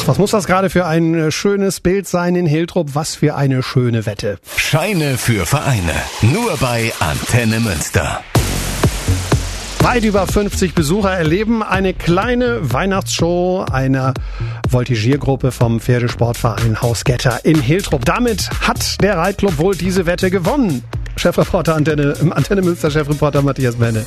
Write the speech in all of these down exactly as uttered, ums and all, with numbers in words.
Was muss das gerade für ein schönes Bild sein in Hiltrup? Was für eine schöne Wette. Scheine für Vereine. Nur bei Antenne Münster. Weit über fünfzig Besucher erleben eine kleine Weihnachtsshow einer Voltigiergruppe vom Pferdesportverein Haus Getter in Hiltrup. Damit hat der Reitclub wohl diese Wette gewonnen. Chefreporter Antenne, Antenne Münster, Chefreporter Matthias Menne.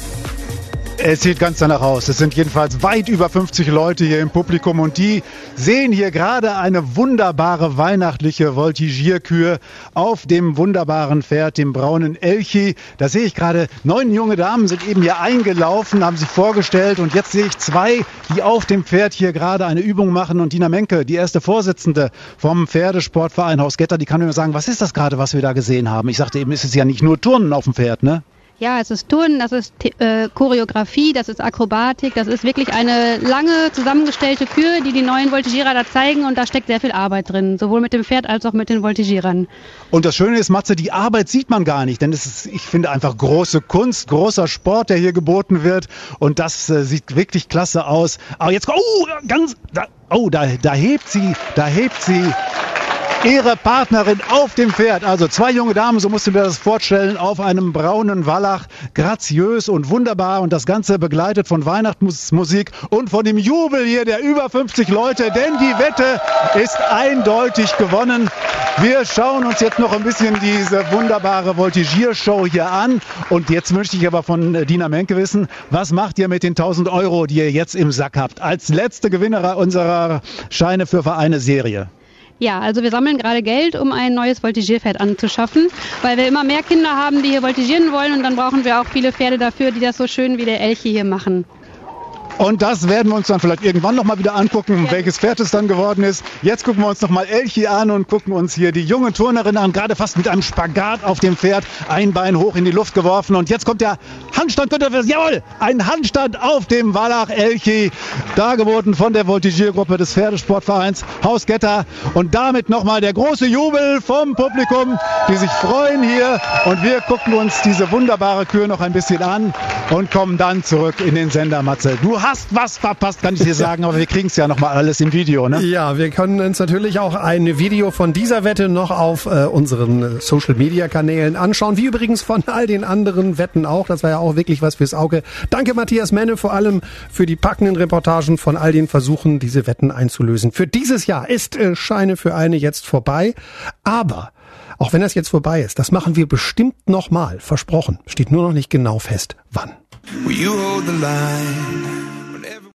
Es sieht ganz danach aus. Es sind jedenfalls weit über fünfzig Leute hier im Publikum und die sehen hier gerade eine wunderbare weihnachtliche Voltigierkür auf dem wunderbaren Pferd, dem braunen Elchi. Da sehe ich gerade, neun junge Damen sind eben hier eingelaufen, haben sich vorgestellt und jetzt sehe ich zwei, die auf dem Pferd hier gerade eine Übung machen und Dina Menke, die erste Vorsitzende vom Pferdesportverein Haus Getter, die kann mir sagen, was ist das gerade, was wir da gesehen haben? Ich sagte eben, es ist ja nicht nur Turnen auf dem Pferd, ne? Ja, es ist Turnen, das ist äh, Choreografie, das ist Akrobatik, das ist wirklich eine lange zusammengestellte Kür, die die neuen Voltigierer da zeigen und da steckt sehr viel Arbeit drin, sowohl mit dem Pferd als auch mit den Voltigierern. Und das Schöne ist, Matze, die Arbeit sieht man gar nicht, denn es ist, ich finde, einfach große Kunst, großer Sport, der hier geboten wird und das äh, sieht wirklich klasse aus. Aber jetzt, oh, ganz, da, oh, da, da hebt sie, da hebt sie ihre Partnerin auf dem Pferd. Also zwei junge Damen, so musst du mir das vorstellen, auf einem braunen Wallach, graziös und wunderbar und das Ganze begleitet von Weihnachtsmusik und von dem Jubel hier der über fünfzig Leute, denn die Wette ist eindeutig gewonnen. Wir schauen uns jetzt noch ein bisschen diese wunderbare Voltigiershow hier an und jetzt möchte ich aber von Dina Menke wissen, was macht ihr mit den tausend Euro, die ihr jetzt im Sack habt, als letzte Gewinnerin unserer Scheine für Vereine Serie? Ja, also wir sammeln gerade Geld, um ein neues Voltigierpferd anzuschaffen, weil wir immer mehr Kinder haben, die hier voltigieren wollen und dann brauchen wir auch viele Pferde dafür, die das so schön wie der Elchi hier machen. Und das werden wir uns dann vielleicht irgendwann nochmal wieder angucken, ja, welches Pferd es dann geworden ist. Jetzt gucken wir uns nochmal Elchi an und gucken uns hier die junge Turnerin an, gerade fast mit einem Spagat auf dem Pferd, ein Bein hoch in die Luft geworfen. Und jetzt kommt der Handstand, jawohl, ein Handstand auf dem Wallach Elchi, dargeboten von der Voltigiergruppe des Pferdesportvereins Haus Getter. Und damit nochmal der große Jubel vom Publikum, die sich freuen hier. Und wir gucken uns diese wunderbare Kür noch ein bisschen an und kommen dann zurück in den Sender, Matze. Du hast was verpasst, kann ich dir sagen, aber wir kriegen es ja nochmal alles im Video, ne? Ja, wir können uns natürlich auch ein Video von dieser Wette noch auf äh, unseren Social-Media-Kanälen anschauen, wie übrigens von all den anderen Wetten auch. Das war ja auch wirklich was fürs Auge. Danke Matthias Menne vor allem für die packenden Reportagen von all den Versuchen, diese Wetten einzulösen. Für dieses Jahr ist äh, Scheine für eine jetzt vorbei, aber auch wenn das jetzt vorbei ist, das machen wir bestimmt nochmal, versprochen. Steht nur noch nicht genau fest, wann. Will you hold the line?